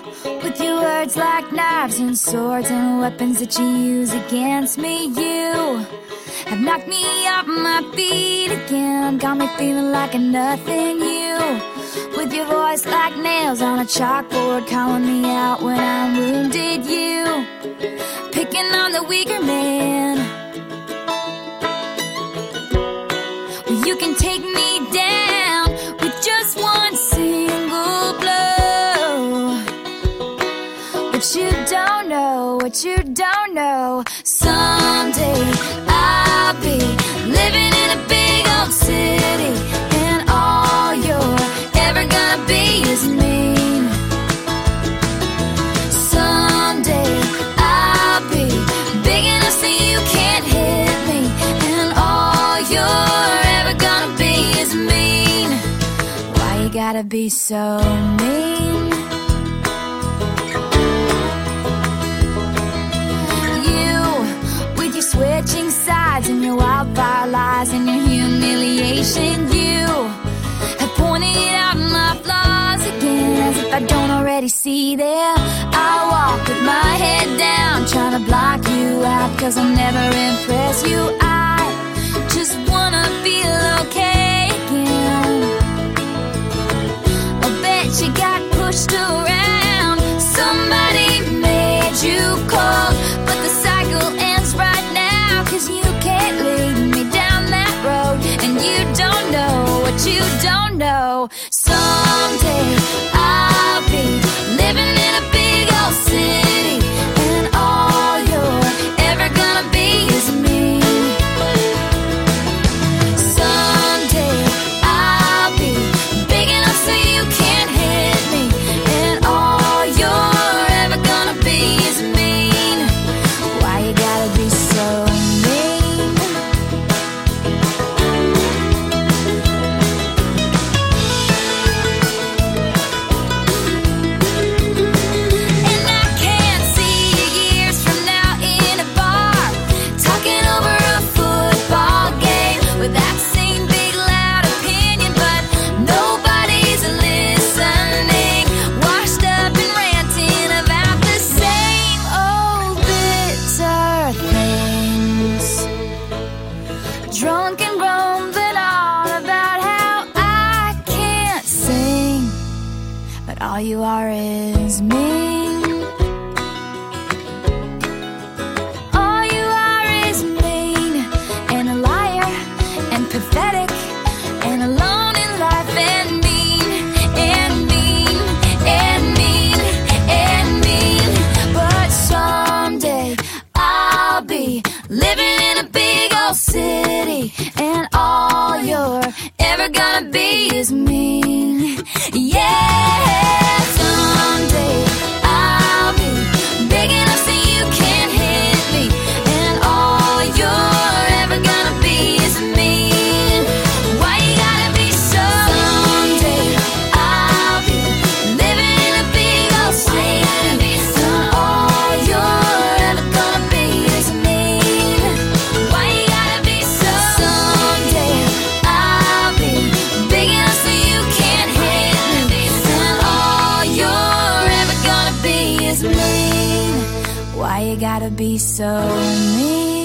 with your words like knives and swords and weapons that you use against me. You have knocked me off my feet again, got me feeling like a nothing. You, with your voice like nails on a chalkboard, calling me out when I'm wounded. You, picking on the weaker man. Well, you can take me down with just one single blow. What you don't know, what you don't know, someday I'll be living in a big old city, and all you're ever gonna be is mean. Someday I'll be big enough so you can't hit me, and all you're ever gonna be is mean. Why you gotta be so mean? Switching sides and your wildfire lies and your humiliation. You have pointed out my flaws again, as if I don't already see them. I walk with my head down, trying to block you out, cause I'll never impress you. I just wanna feel okay again. I bet you got pushed around, somebody made you cold, but the cycle ends right now, cause you can't lead me down that road, and you don't know what you don't know. Someday I'll be living in a big old city, and all you're ever gonna be is me. Someday I'll be big enough so you can't hit me, and all you're ever gonna be is mean. Why you gotta be so mean? And I can't see you years from now in a bar, talking over a football game with that same big loud opinion, but nobody's listening, washed up and ranting about the same old bitter things, drunk and grumbling on about how I can't sing, but all you are is mean. All you are is mean, and a liar, and pathetic, and alone in life, and mean, and mean, and mean, and mean. But someday I'll be living in a big old city, and all you're ever gonna be is mean. Yeah, someday I'll be big enough so you can't hit me, and all you're ever gonna be is mean. Why you gotta be so mean? Someday I'll be living in a big old city, and all you're ever gonna be is mean. Why you gotta be so mean? Someday I'll be big enough so you can't hit me, and all you're ever gonna be is mean. Why you gotta be so mean?